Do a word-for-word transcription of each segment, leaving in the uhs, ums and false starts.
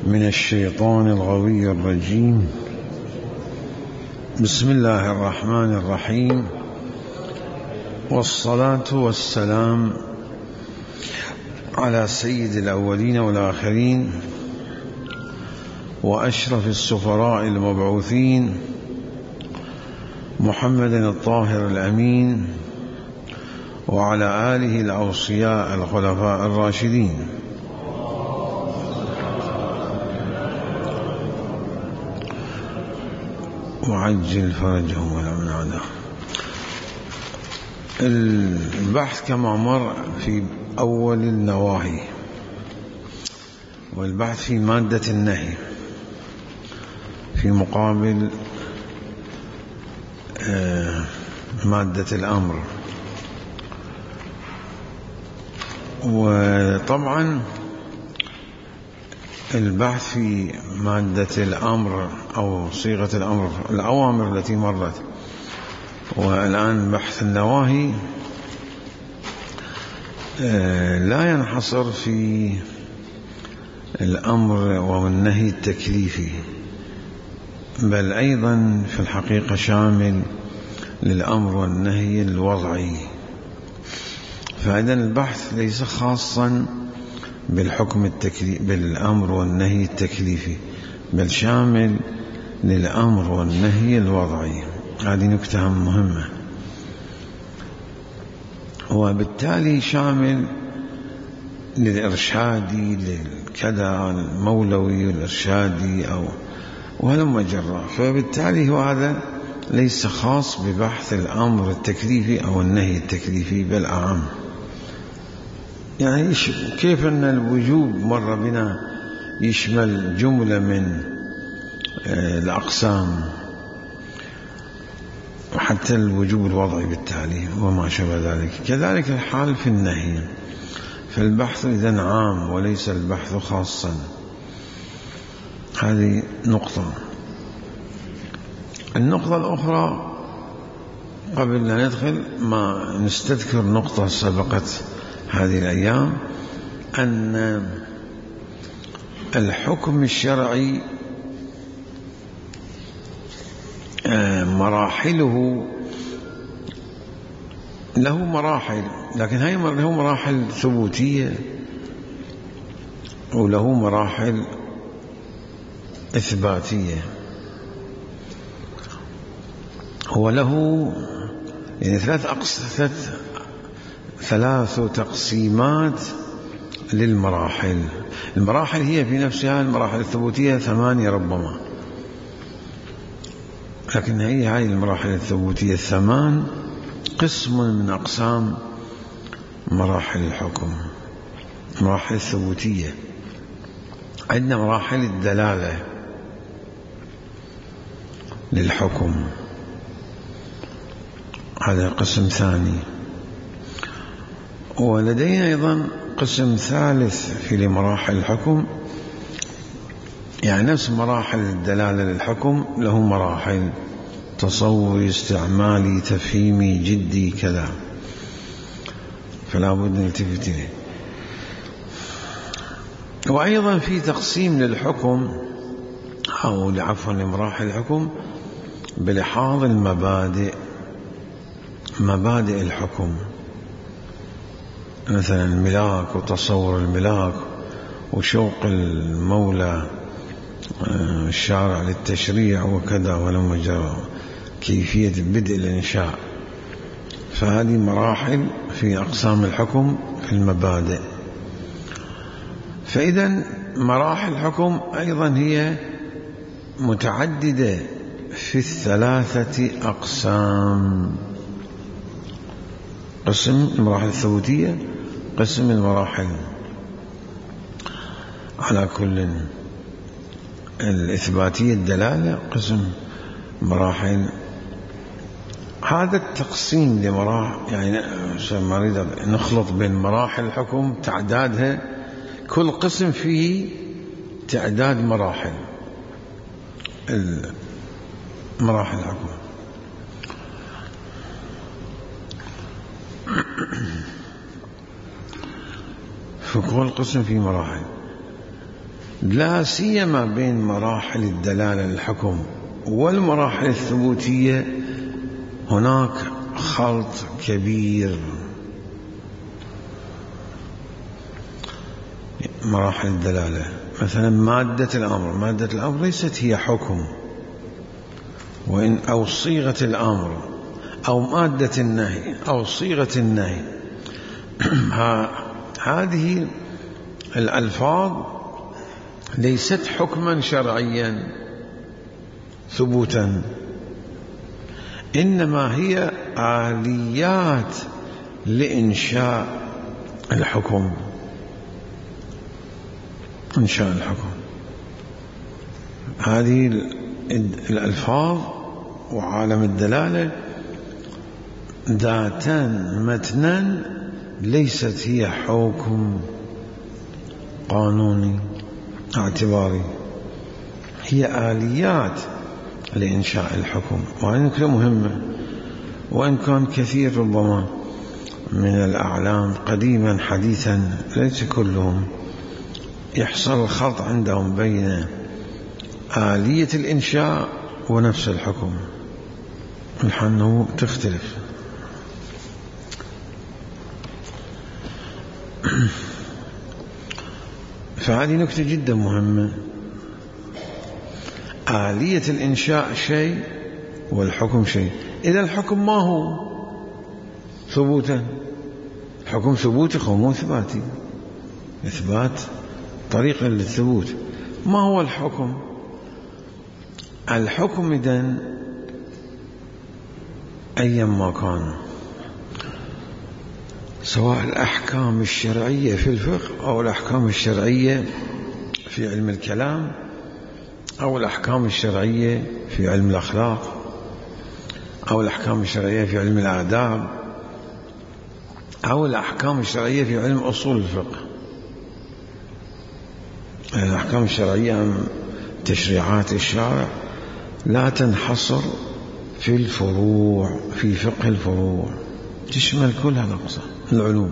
من الشيطان الغوي الرجيم. بسم الله الرحمن الرحيم، والصلاة والسلام على سيد الأولين والآخرين وأشرف السفراء المبعوثين محمد الطاهر الأمين وعلى آله الأوصياء الخلفاء الراشدين. وعجل فرجهم ولا من عدا. البحث كما مر في أول النواهي، والبحث في مادة النهي في مقابل مادة الأمر. وطبعا البحث في مادة الأمر أو صيغة الأمر، الأوامر التي مرت، والآن بحث النواهي لا ينحصر في الأمر والنهي التكليفي، بل أيضا في الحقيقة شامل للأمر والنهي الوضعي. فإذا البحث ليس خاصا بالحكم التكليفي بالأمر والنهي التكليفي، بل شامل للأمر والنهي الوضعي. هذه نكتة مهمة، وبالتالي شامل للإرشادي للكذا المولوي والإرشادي أو وهلم جرا. فبالتالي هو هذا ليس خاص ببحث الأمر التكليفي أو النهي التكليفي، بل أعم. يعني كيف أن الوجوب مر بنا يشمل جملة من الأقسام، وحتى الوجوب الوضعي بالتالي وما شابه ذلك. كذلك الحال في النهي، فالبحث إذن عام وليس البحث خاصا. هذه نقطة. النقطة الأخرى قبل أن ندخل ما نستذكر نقطة سبقت هذه الأيام، أن الحكم الشرعي مراحله له مراحل، لكن هاي له مراحل ثبوتية وله مراحل إثباتية، وله يعني ثلاث أقسام ثلاث تقسيمات للمراحل. المراحل هي في نفسها المراحل الثبوتية ثمانية ربما، لكن هي هذه المراحل الثبوتية الثمان قسم من أقسام مراحل الحكم. مراحل الثبوتية عندنا مراحل الدلالة للحكم، هذا قسم ثاني. ولدينا أيضا قسم ثالث في مراحل الحكم، يعني نفس مراحل الدلالة للحكم له مراحل: تصوري، استعمالي، تفهيمي، جدي، كذا. فلا بد نلتفت إليه. وأيضا في تقسيم للحكم أو عفوا لمراحل الحكم بلحاظ المبادئ، مبادئ الحكم، مثلا الملاك وتصور الملاك وشوق المولى الشارع للتشريع وكذا ولما جرى كيفية بدء الإنشاء. فهذه مراحل في أقسام الحكم في المبادئ. فإذا مراحل الحكم أيضا هي متعددة في الثلاثة أقسام: قسم المراحل الثبوتية، قسم المراحل على كل الإثباتية الدلالة، قسم مراحل. هذا التقسيم لمراحل، يعني ما نريد نخلط بين مراحل الحكم تعدادها، كل قسم فيه تعداد مراحل مراحل الحكم. فكل قسم في مراحل. لا سيما بين مراحل الدلالة للحكم والمراحل الثبوتية هناك خلط كبير. مراحل الدلالة مثلا مادة الأمر، مادة الأمر ليست هي حكم، وإن أو صيغة الأمر أو مادة النهي أو صيغة النهي هذه الألفاظ ليست حكما شرعيا ثبوتا، إنما هي آليات لإنشاء الحكم، إنشاء الحكم. هذه الألفاظ وعالم الدلالة ذاتا متنا ليست هي حكم قانوني اعتباري، هي آليات لإنشاء الحكم. وهذه نكتة مهمة، وإن كان كثير ربما من الأعلام قديما حديثا ليس كلهم يحصل الخلط عندهم بين آلية الإنشاء ونفس الحكم، الحنو تختلف. فهذه نكتة جدا مهمة. آلية الإنشاء شيء والحكم شيء. إذا الحكم ما هو ثبوتا، الحكم ثبوتي مو إثباتي، إثبات طريقة للثبوت. ما هو الحكم؟ الحكم إذن أيما كان، سواء الأحكام الشرعية في الفقه أو الأحكام الشرعية في علم الكلام أو الأحكام الشرعية في علم الأخلاق أو الأحكام الشرعية في علم الآداب أو الأحكام الشرعية في علم أصول الفقه. الأحكام الشرعية تشريعات الشارع لا تنحصر في الفروع، في فقه الفروع، تشمل كل هذا العلوم.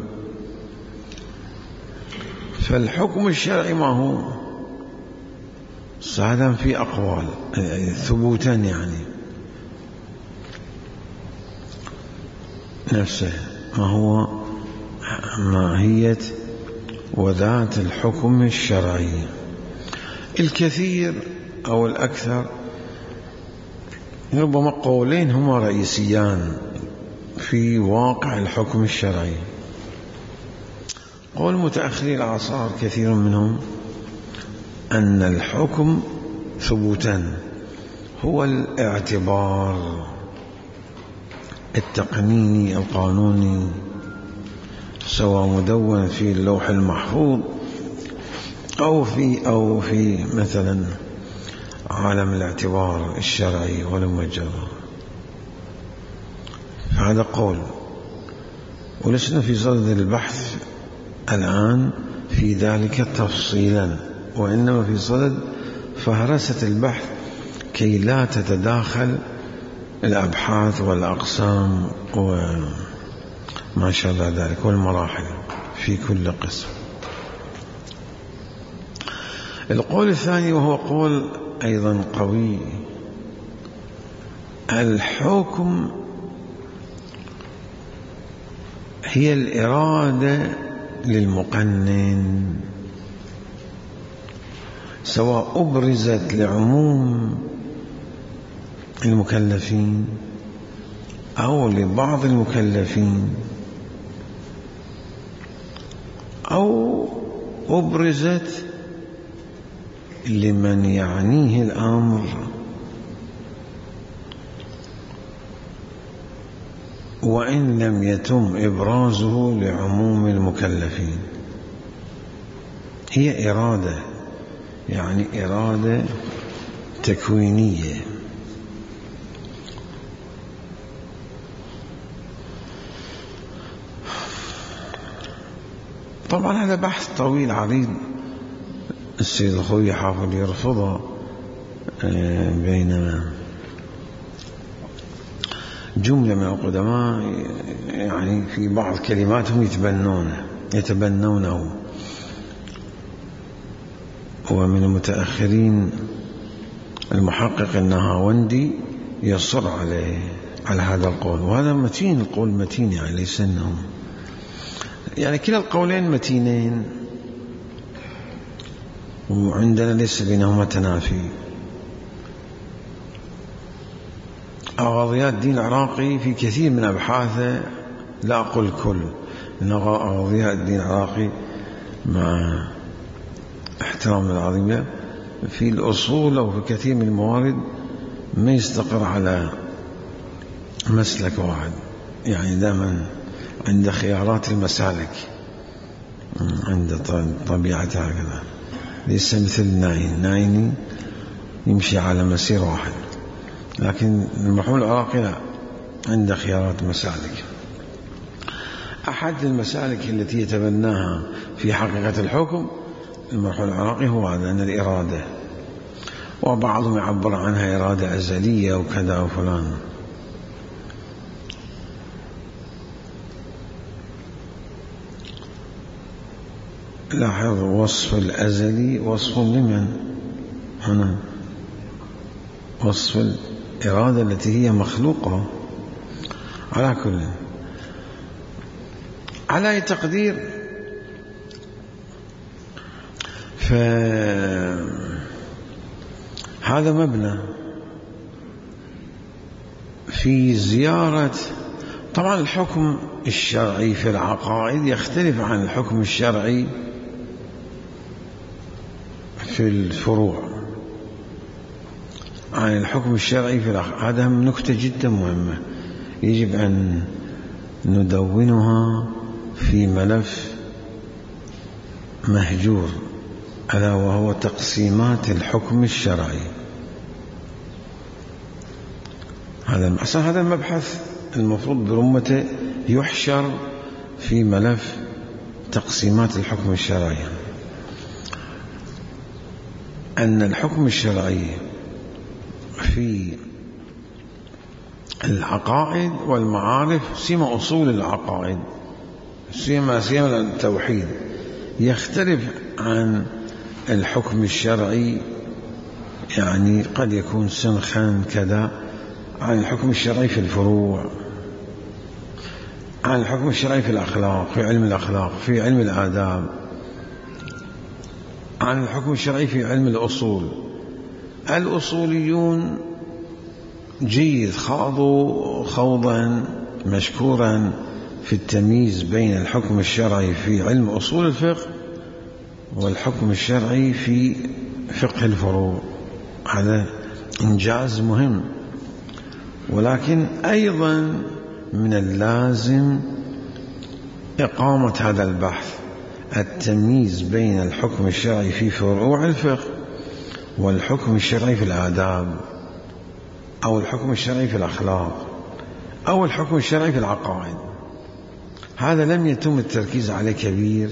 فالحكم الشرعي ما هو صعدا في أقوال ثبوتا، يعني نفسه ما هو ماهية وذات الحكم الشرعي. الكثير أو الأكثر ربما قولين هما رئيسيان في واقع الحكم الشرعي. قول متأخري الأعصار كثير منهم أن الحكم ثبوتا هو الاعتبار التقنيني القانوني، سواء مدون في اللوح المحفوظ أو في أو في مثلا عالم الاعتبار الشرعي والمجرد. هذا قول، ولسنا في صدد البحث الآن في ذلك تفصيلا، وإنما في صدد فهرسة البحث كي لا تتداخل الأبحاث والأقسام وما شابه ذلك والمراحل في كل قسم. القول الثاني وهو قول أيضا قوي، الحكم هي الإرادة للمقنن، سواء أبرزت لعموم المكلفين أو لبعض المكلفين أو أبرزت لمن يعنيه الأمر وإن لم يتم إبرازه لعموم المكلفين. هي إرادة، يعني إرادة تكوينية. طبعا هذا بحث طويل عريض السيد الخوي حافظ يرفضه، بينما جملة من القدماء يعني في بعض كلماتهم يتبنونه يتبنونه ومن المتأخرين المحقق النهاوندي يصر عليه على هذا القول، وهذا متين، القول متين يعني ليس أنه يعني كلا القولين متينين، وعندنا ليس بينهما تنافي. أغاضيات الدين العراقي في كثير من أبحاثه، لا أقول كل، إن أغاضيات الدين العراقي مع احترام العظيم له في الأصول أو في كثير من الموارد ما يستقر على مسلك واحد، يعني دائما عند خيارات المسالك، عند طبيعتها هكذا، ليس مثل الناين. النايني يمشي على مسير واحد، لكن المرحوم العراقي لا، عند خيارات مسالك. أحد المسالك التي يتبناها في حقيقة الحكم المرحوم العراقي هو هذا، أن الإرادة، وبعضهم يعبر عنها إرادة أزلية وكذا وفلان. لاحظ وصف الأزلي وصف لمن؟ هنا وصف الإرادة التي هي مخلوقة. على كل، على أي تقدير، فهذا مبنى في زيارة. طبعا الحكم الشرعي في العقائد يختلف عن الحكم الشرعي في الفروع، عن الحكم الشرعي في العقائد. هذا نكتة جدا مهمة يجب أن ندونها في ملف مهجور، ألا وهو تقسيمات الحكم الشرعي. هذا أصلا هذا المبحث المفروض برمته يحشر في ملف تقسيمات الحكم الشرعي، أن الحكم الشرعي في العقائد والمعارف، سيما أصول العقائد، سيما سيما التوحيد، يختلف عن الحكم الشرعي، يعني قد يكون سنخا كذا، عن الحكم الشرعي في الفروع، عن الحكم الشرعي في الأخلاق، في علم الأخلاق، في علم الآداب، عن الحكم الشرعي في علم الأصول. الأصوليون جيد خاضوا خوضا مشكورا في التمييز بين الحكم الشرعي في علم أصول الفقه والحكم الشرعي في فقه الفروع. هذا إنجاز مهم، ولكن أيضا من اللازم إقامة هذا البحث، التمييز بين الحكم الشرعي في فروع الفقه والحكم الشرعي في الآداب، أو الحكم الشرعي في الأخلاق، أو الحكم الشرعي في العقائد. هذا لم يتم التركيز عليه كبير،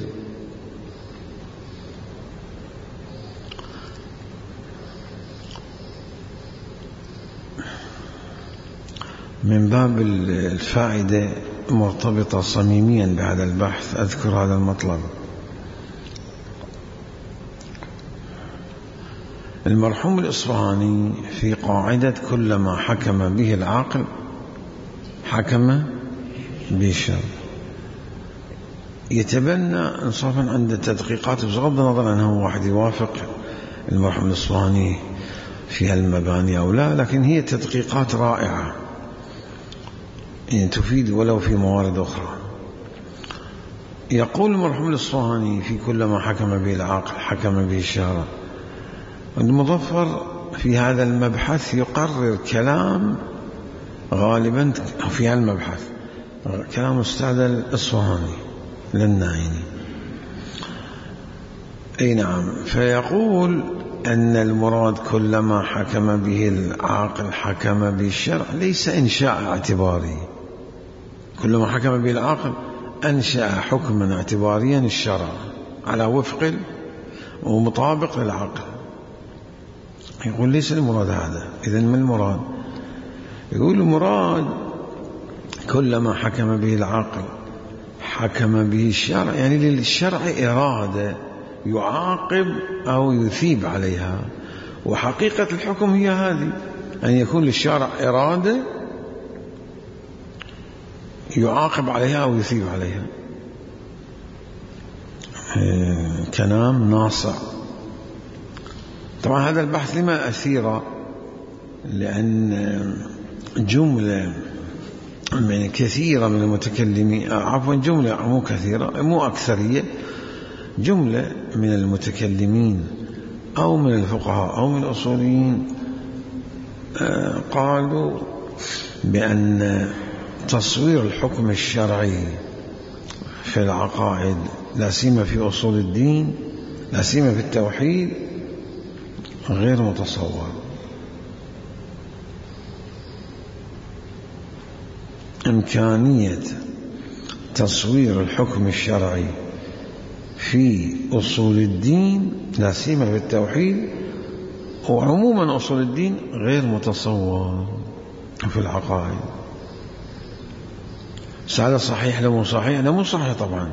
من باب الفائدة مرتبطة صميميا بهذا البحث أذكر هذا المطلب. المرحوم الإصفهاني في قاعدة كلما حكم به العاقل حكم به الشرع يتبنى انصافا عند التدقيقات، بغض النظر أنه واحد يوافق المرحوم الإصفهاني في المباني أو لا، لكن هي تدقيقات رائعة يعني تفيد ولو في موارد أخرى. يقول المرحوم الإصفهاني في كلما حكم به العاقل حكم به الشرع. المظفر في هذا المبحث يقرر كلام غالبا في هذا المبحث كلام أستاذ الإصفهاني للنايني، أي نعم. فيقول أن المراد كلما حكم به العاقل حكم به الشرع ليس إنشاء اعتباري، كلما حكم به العاقل أنشأ حكما اعتباريا الشرع على وفق ومطابق للعقل. يقول ليس المراد هذا. إذن ما المراد؟ يقول المراد كلما حكم به العقل حكم به الشرع، يعني للشرع إرادة يعاقب أو يثيب عليها. وحقيقة الحكم هي هذه، أن يكون للشارع إرادة يعاقب عليها أو يثيب عليها. كلام ناصع. طبعا هذا البحث لما أثير؟ لأن جملة يعني كثيرة من المتكلمين، عفوا جملة مو كثيرة مو أكثرية، جملة من المتكلمين أو من الفقهاء أو من الأصوليين قالوا بأن تصوير الحكم الشرعي في العقائد لا سيما في أصول الدين لا سيما في التوحيد غير متصور. إمكانية تصوير الحكم الشرعي في أصول الدين لا سيما في التوحيد وعموما أصول الدين غير متصور في العقائد. هذا صحيح لو مو صحيح؟ لا مو صحيح طبعا.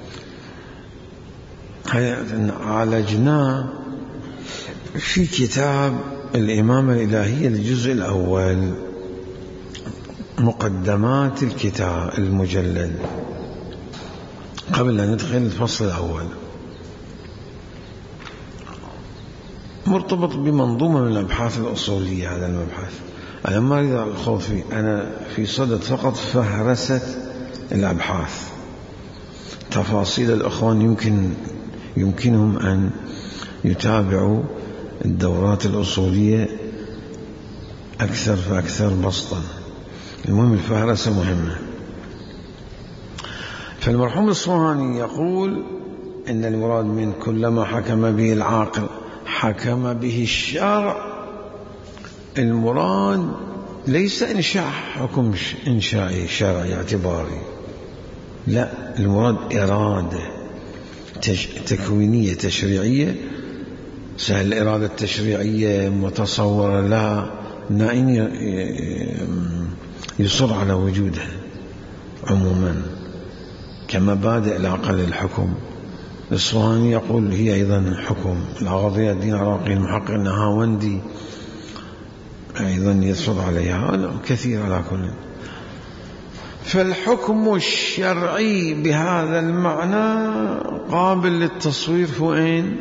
عالجناه في كتاب الإمامة الإلهية الجزء الأول، مقدمات الكتاب المجلد، قبل أن ندخل الفصل الأول، مرتبط بمنظومة من الأبحاث الأصولية. هذا المبحث أنا ما أريد الخوض فيه، أنا في صدد فقط فهرسة الأبحاث. تفاصيل الأخوان يمكن يمكنهم أن يتابعوا الدورات الأصولية أكثر فأكثر بسطا. المهم الفهرسة مهمة. فالمرحوم الأصفهاني يقول إن المراد من كلما حكم به العاقل حكم به الشرع، المراد ليس إنشاء حكم إنشائي شرعي اعتباري، لا، المراد إرادة تكوينية تشريعية. سهل الإرادة التشريعية متصورة لا نائم يصر على وجودها عموما كمبادئ العقل الحكم. الأصفهاني يقول هي أيضا حكم. العرضية الدين العراقي المحقق النهاوندي أيضا يصر عليها كثير. على كل، فالحكم الشرعي بهذا المعنى قابل للتصوير فوين؟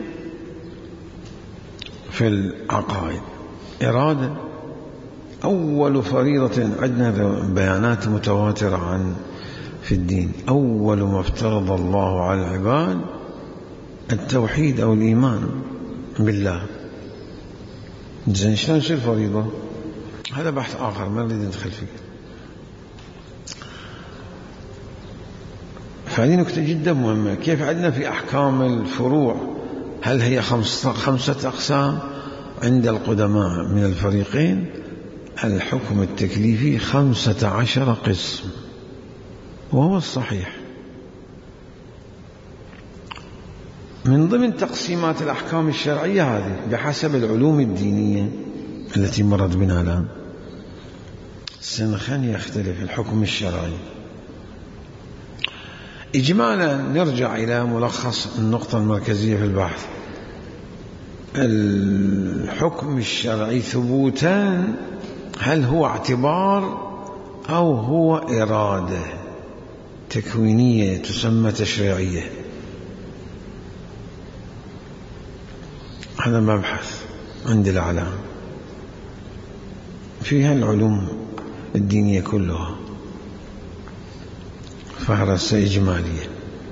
في العقائد. إرادة أول فريضة عندنا بيانات متواترة عن في الدين، أول ما افترض الله على العباد التوحيد أو الإيمان بالله. زين شلون يصير فريضة؟ هذا بحث آخر ما نريد ندخل فيه. فهذه نكتة جدا مهمة. كيف عندنا في أحكام الفروع هل هي خمسة, خمسة أقسام؟ عند القدماء من الفريقين الحكم التكليفي خمسة عشر قسم، وهو الصحيح. من ضمن تقسيمات الأحكام الشرعية هذه بحسب العلوم الدينية التي مرت بنا الآن سنخن يختلف الحكم الشرعي. إجمالا نرجع إلى ملخص النقطة المركزية في البحث. الحكم الشرعي ثبوتا هل هو اعتبار أو هو إرادة تكوينية تسمى تشريعية؟ هذا مبحث عند الأعلام فيها العلوم الدينية كلها، فهرسة إجمالية.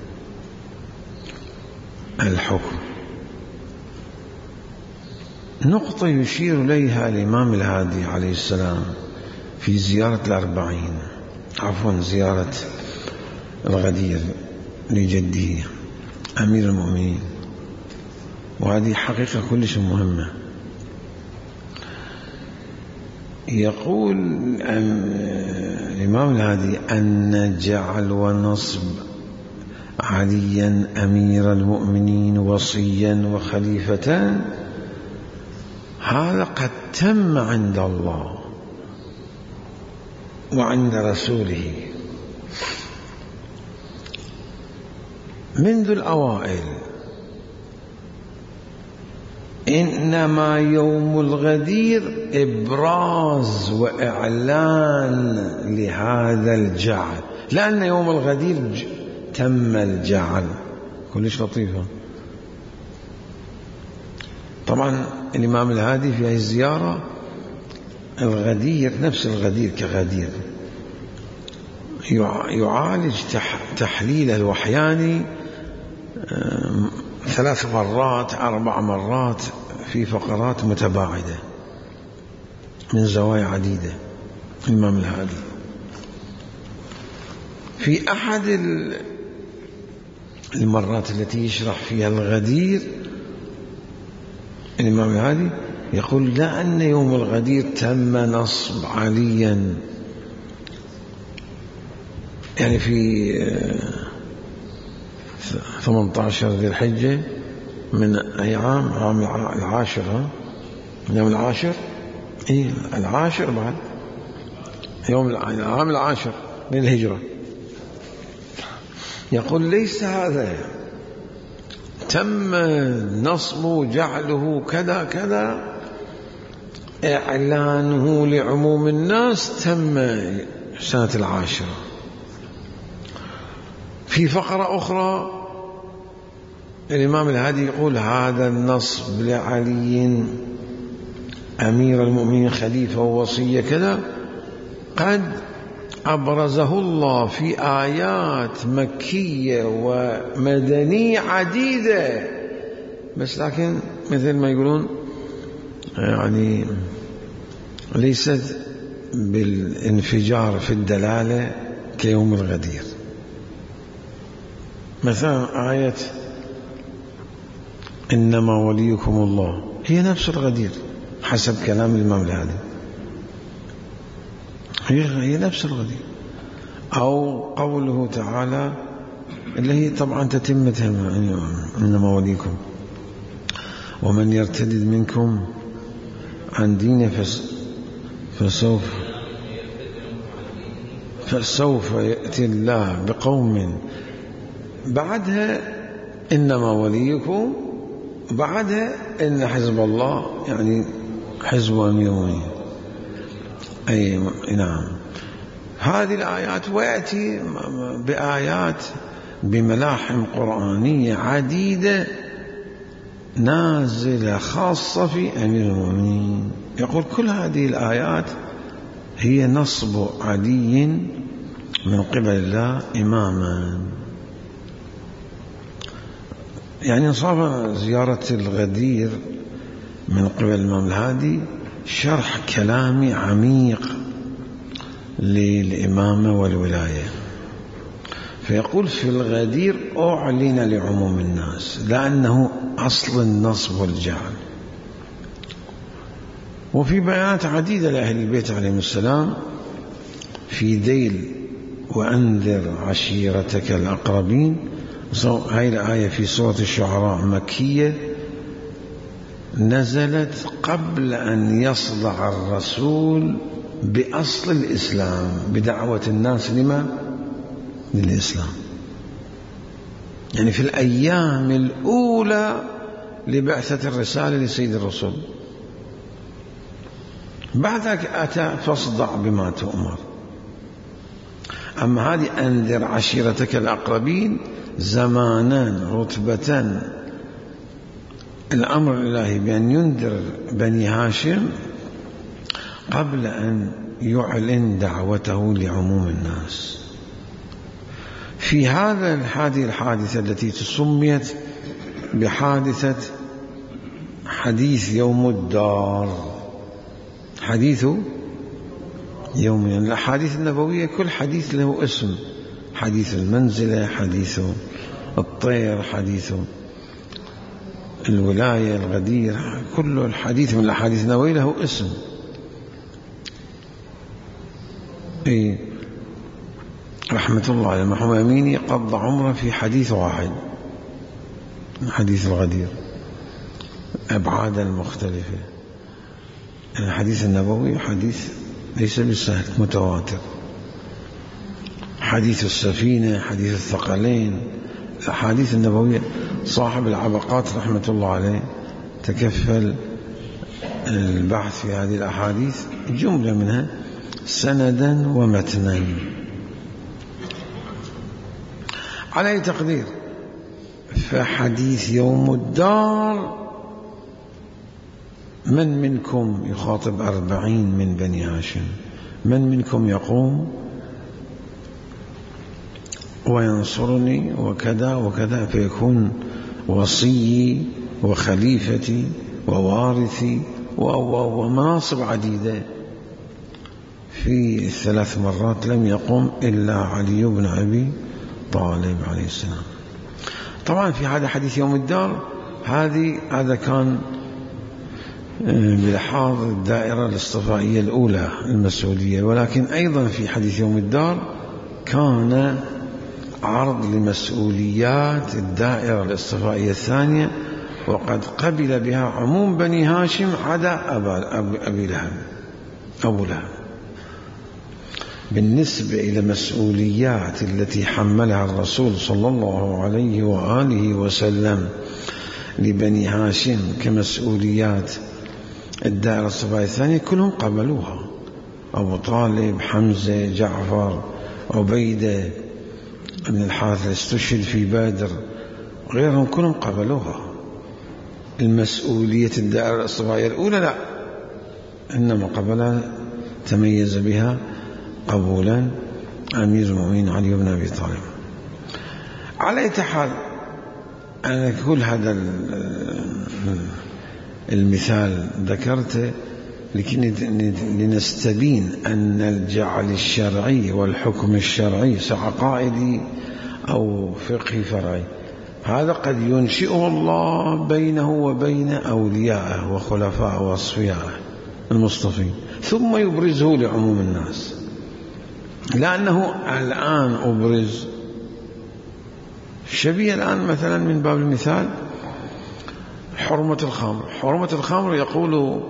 الحكم نقطة يشير إليها الإمام الهادي عليه السلام في زيارة الأربعين، عفوا زيارة الغدير لجده أمير المؤمنين، وهذه حقيقة كلش مهمة. يقول الإمام الهادي أن نجعل ونصب عليا أمير المؤمنين وصيا وخليفة هذا قد تم عند الله وعند رسوله منذ الأوائل، إنما يوم الغدير إبراز وإعلان لهذا الجعل، لأن يوم الغدير تم الجعل. كلش لطيفة. طبعا الإمام الهادي في هذه الزيارة الغدير نفس الغدير كغدير يعالج تحليل الوحياني ثلاث مرات أربع مرات في فقرات متباعدة من زوايا عديدة. الإمام الهادي في أحد المرات التي يشرح فيها الغدير الإمام الهادي يقول لأن يوم الغدير تم نصب عليا، يعني في ثمانية عشر ذي الحجة من أي عام؟ عام العاشر. يوم العاشر إيه العاشر بعد يوم العام العاشر للهجرة. يقول ليس هذا تم نصب جعله كذا كذا، إعلانه لعموم الناس تم سنة العاشرة. في فقرة أخرى الإمام الهادي يقول هذا النصب لعلي أمير المؤمنين خليفة ووصية كذا قد أبرزه الله في آيات مكية ومدنية عديدة، بس لكن مثل ما يقولون يعني ليست بالانفجار في الدلالة كيوم الغدير. مثلا آية إنما وليكم الله هي نفس الغدير حسب كلام الإمام الهادي، هي نفس الغدير. أو قوله تعالى اللي هي طبعا تتمتها إنما وليكم ومن يرتد منكم عن دينه فسوف فسوف يأتي الله بقوم، بعدها إنما وليكم، بعدها إن حزب الله يعني حزب أمير المؤمنين. أي نعم هذه الآيات، ويأتي بآيات بملاحم قرآنية عديدة نازلة خاصة في أمير المؤمنين. يقول كل هذه الآيات هي نصب علي من قبل الله إماما. يعني صار زيارة الغدير من قبل الإمام الهادي شرح كلامي عميق للإمامة والولاية. فيقول في الغدير أعلن لعموم الناس لأنه أصل النصب والجعل. وفي بيانات عديدة لأهل البيت عليهم السلام في ذيل وأنذر عشيرتك الأقربين. هاي الآية في سورة الشعراء مكية، نزلت قبل أن يصدع الرسول بأصل الإسلام بدعوة الناس لما؟ للإسلام. يعني في الأيام الأولى لبعثة الرسالة لسيد الرسول. بعدك أتى فاصدع بما تؤمر. أما هذه أنذر عشيرتك الأقربين زمانا رتبة الأمر الإلهي بأن ينذر بني هاشم قبل أن يعلن دعوته لعموم الناس. في هذا هذه الحادثة التي تسميت بحادثة حديث يوم الدار، حديث يوم الأحاديث النبوية كل حديث له اسم، حديث المنزلة، حديث الطير، حديث الولاية، الغدير، كل الحديث من الأحاديث النبوية له اسم. إيه رحمة الله على محمد أميني قضى عمره في حديث واحد، حديث الغدير، أبعاد المختلفة. الحديث النبوي حديث ليس بالسهل، متواتر. حديث السفينة، حديث الثقلين، الأحاديث النبوية. صاحب العبقات رحمة الله عليه تكفل البحث في هذه الأحاديث جملة منها سندا ومتنا. على أي تقدير فحديث يوم الدار من منكم يخاطب أربعين من بني هاشم، من منكم يقوم وينصرني وكذا وكذا، فيكون وصيي وخليفتي ووارثي ومناصب عديدة. في ثلاث مرات لم يقم إلا علي بن أبي طالب عليه السلام. طبعا في هذا حديث يوم الدار هذه هذا كان بلحاظ الدائرة الاصطفائية الأولى المسؤولية، ولكن أيضا في حديث يوم الدار كان عرض لمسؤوليات الدائرة الاصطفائية الثانية، وقد قبل بها عموم بني هاشم عدا أبي لهب أبو لهب. بالنسبة إلى مسؤوليات التي حملها الرسول صلى الله عليه وآله وسلم لبني هاشم كمسؤوليات الدائرة الصفائية الثانية كلهم قبلوها، أبو طالب، حمزة، جعفر، عبيدة بن الحارث استشهد في بدر، غيرهم كلهم قبلوها. المسؤولية الدائرة الصفائية الأولى لا، إنما قبلها تميز بها قبولا أمير المؤمنين علي بن أبي طالب. على أي حال أنا كل هذا المثال ذكرته لنستبين أن الجعل الشرعي والحكم الشرعي عقائدي أو فقهي فرعي هذا قد ينشئه الله بينه وبين أوليائه وخلفائه وأصفيائه المصطفين، ثم يبرزه لعموم الناس. لأنه الآن أبرز شبيه الآن مثلا من باب المثال حرمة الخمر. حرمة الخمر يقول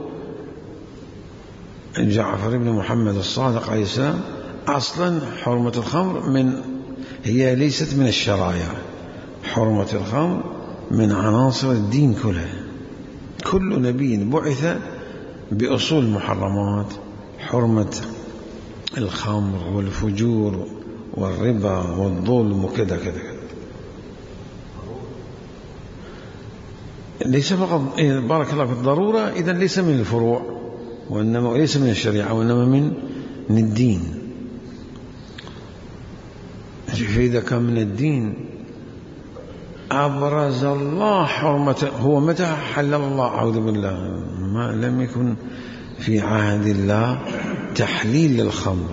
جعفر بن محمد الصادق عليه السلام أصلا حرمة الخمر من هي ليست من الشرائع، حرمة الخمر من عناصر الدين كلها. كل نبي بعث بأصول محرمات، حرمة الخمر والفجور والربا والظلم وكذا كذا كذا. ليس فقط بارك الله في الضرورة، إذن ليس من الفروع وإنما ليس من الشريعة وإنما من من الدين. فإذا كان من الدين أبرز الله حرمته. هو متى حلل الله؟ أعوذ بالله، ما لم يكن في عهد الله تحليل للخمر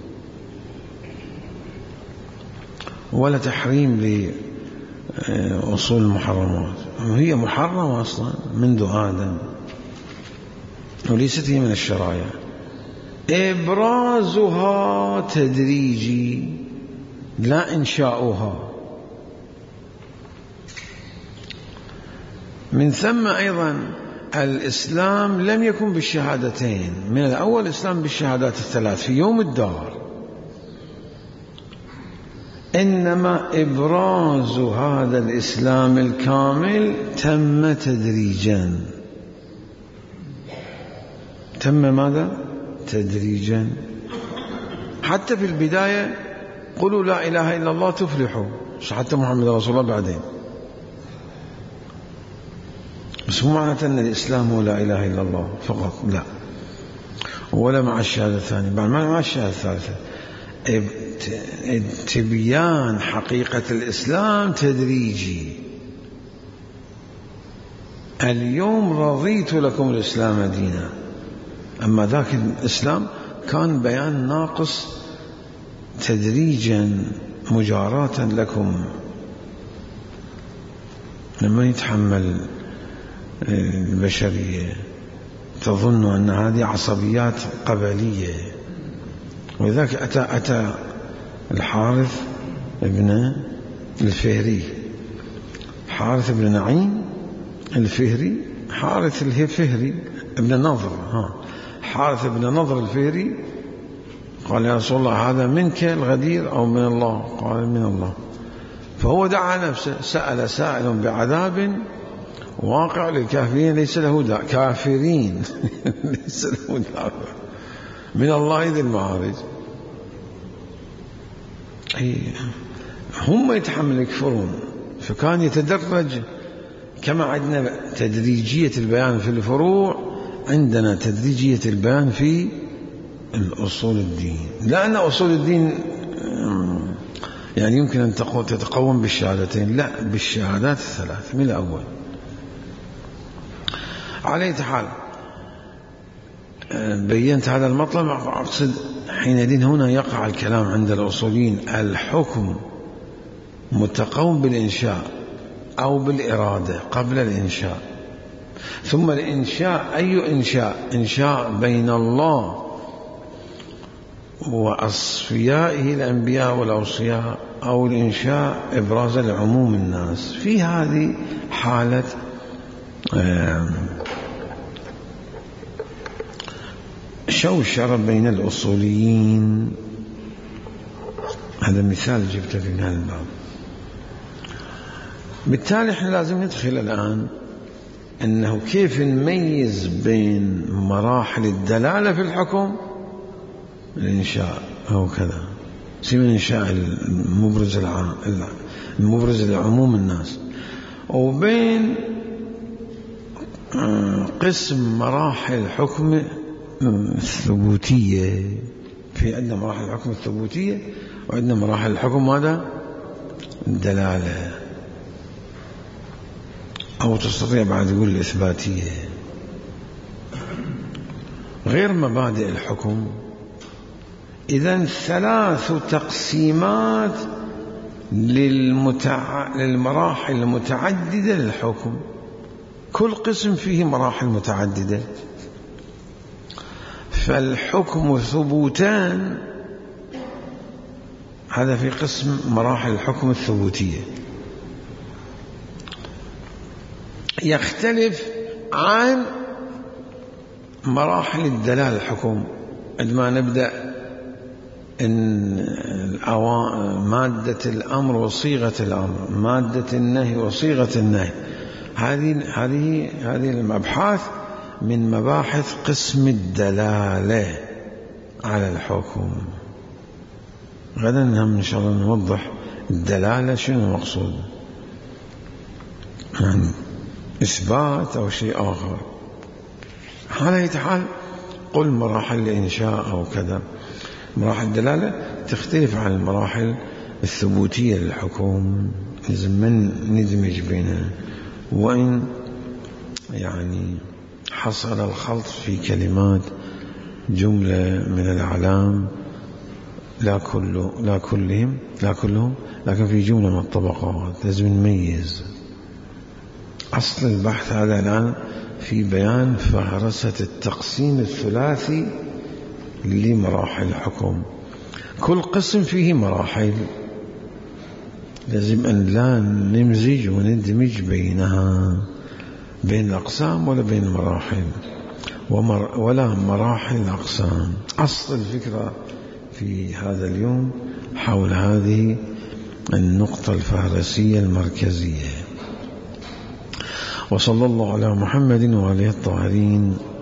ولا تحريم لأصول المحرمات، هي محرمة أصلا منذ آدم وليست هي من الشرائع. إبرازها تدريجي لا إنشاؤها. من ثم أيضا الإسلام لم يكن بالشهادتين، من الأول الإسلام بالشهادات الثلاث في يوم الدار، إنما إبراز هذا الإسلام الكامل تم تدريجا. تم ماذا؟ تدريجا. حتى في البداية قولوا لا إله إلا الله تفلحوا، حتى محمد رسول الله بعدين، بس مو معنى أن الإسلام هو لا إله إلا الله فقط، لا، ولا مع الشهادة الثانية، بعد ما مع الشهادة الثالثة. تبيان حقيقة الإسلام تدريجي. اليوم رضيت لكم الإسلام دينا، أما ذاك الإسلام كان بيان ناقص تدريجا مجاراة لكم. لما يتحمل البشرية تظن أن هذه عصبيات قبلية، ولذلك أتى أتى الحارث ابن الفهري، حارث ابن نعيم الفهري، حارث الفهري ابن نضر، ها حارث ابن نضر الفهري، قال يا رسول الله هذا منك الغدير أو من الله؟ قال من الله. فهو دعا نفسه، سأل سائل بعذاب واقع للكافرين ليس له دافع، كافرين ليس له دافع من الله ذي المعارج. هم يتحمل يكفرون، فكان يتدرج. كما عندنا تدريجية البيان في الفروع، عندنا تدريجية البيان في الأصول الدين. لأن أصول الدين يعني يمكن أن تتقوم بالشهادتين، لا، بالشهادات الثلاث من الأول. على أي حال بينت هذا المطلب. أقصد حينئذ هنا يقع الكلام عند الأصوليين الحكم متقوم بالإنشاء أو بالإرادة قبل الإنشاء، ثم الإنشاء. أي إنشاء؟ إنشاء بين الله وأصفيائه الأنبياء والأوصياء، أو الإنشاء إبراز العموم الناس. في هذه حالة شوشرة بين الأصوليين. هذا مثال جبته في هذا الباب. بالتالي احنا لازم ندخل الآن أنه كيف نميز بين مراحل الدلالة في الحكم، الإنشاء أو كذا، سيما الإنشاء المبرز العام المبرز لعموم الناس، وبين قسم مراحل الحكم الثبوتية. في عندنا مراحل الحكم الثبوتية وعندنا مراحل الحكم ماذا؟ الدلالة، أو تستطيع بعد يقول الإثباتية. غير مبادئ الحكم. إذن ثلاث تقسيمات للمتع... للمراحل المتعددة للحكم، كل قسم فيه مراحل متعددة. فالحكم ثبوتان، هذا في قسم مراحل الحكم الثبوتية، يختلف عن مراحل الدلالة الحكم. عندما نبدأ إن مادة الأمر وصيغة الأمر، مادة النهي وصيغة النهي، هذه هذه هذه المبحث من مباحث قسم الدلالة على الحكم. غدا هم إن شاء الله نوضح الدلالة شنو المقصود، يعني إثبات أو شيء آخر. على أي حال قل مراحل الإنشاء أو كذا، مراحل الدلالة تختلف عن المراحل الثبوتية للحكم، لازم من ندمج بينها. وإن يعني حصل الخلط في كلمات جملة من الأعلام، لا كل لا كلهم لا كلهم لكن في جملة من الطبقات لازم نميز. أصل البحث هذا الآن في بيان فهرسة التقسيم الثلاثي لمراحل الحكم. كل قسم فيه مراحل، لازم أن لا نمزج وندمج بينها، بين الأقسام ولا بين المراحل، ومر ولا مراحل الأقسام. أصل الفكرة في هذا اليوم حول هذه النقطة الفهرسية المركزية. وصلى الله على محمد وآله الطاهرين.